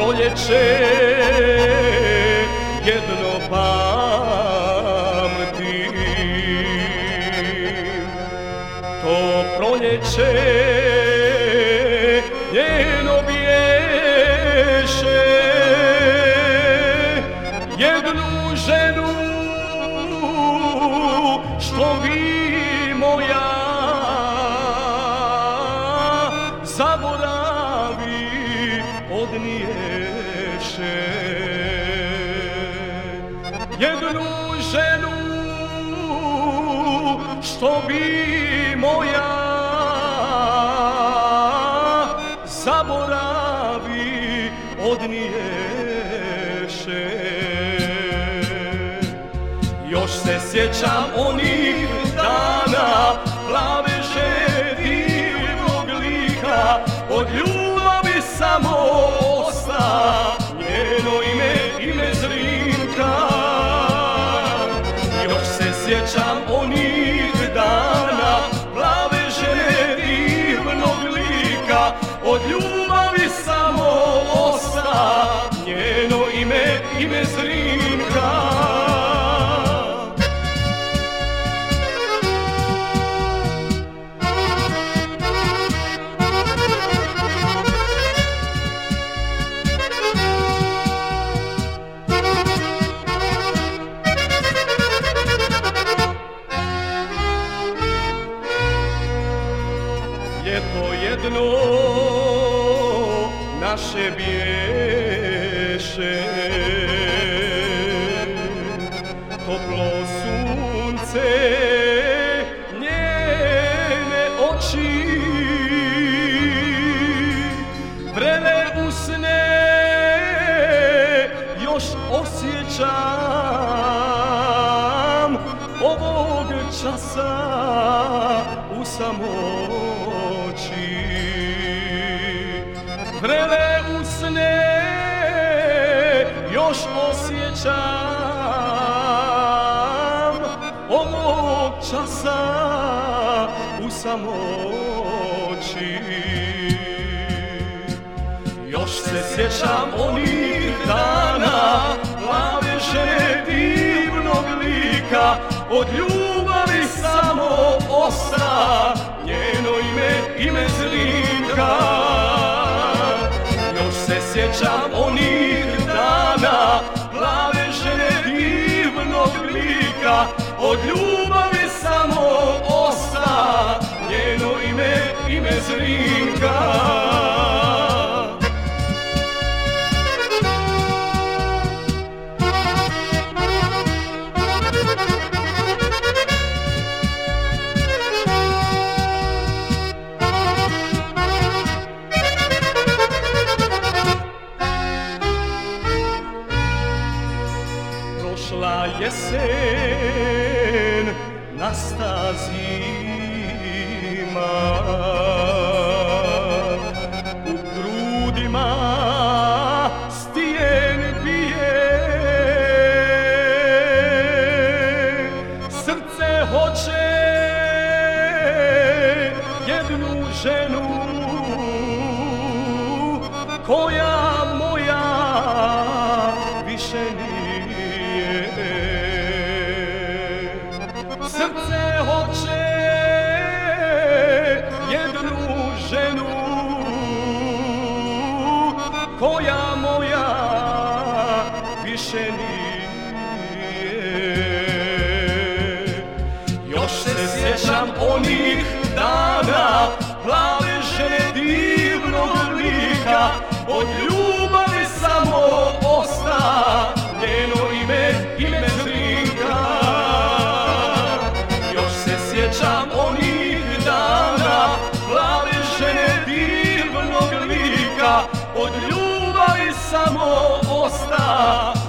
proljeće jedno pamtim. To proljeće njeno biješe jednu ženu što vi moja zaboravi odniješe. Jednu ženu što bi moja zaboravi odniješe. Još se sjećam onih dana plaveže divnog lika, od ljubavi samo osta njeno ime Zrinka. Još se sjećam onih dana plaveže divnog lika, od ljubavi samo osta njeno ime Zrinka. Ljeto jedno naše biješe, toplo sunce njene oči, vrele usne još osjećam ovog časa u samoći. Vrele usne još osjećam ovog časa u samoći. Još se sjećam onih dana plaveže divnog lika, od ljubavi samo osta njeno ime Zrinka. Još se sjećam onih dana plaveže divnog lika, od ljubavi samo osta njeno ime Zrinka. Prošla jesen, nasta zima, u grudima stijen bije, srce hoće jednu ženu koja moja više nije. Srce hoće jednu ženu koja moja više nije. Još se sjećam onih dana plaveže divnog lika, od ljubavi samo osta njeno ime Zrinka. Još se sjećam onih dana plaveže divnog lika, od ljubavi samo osta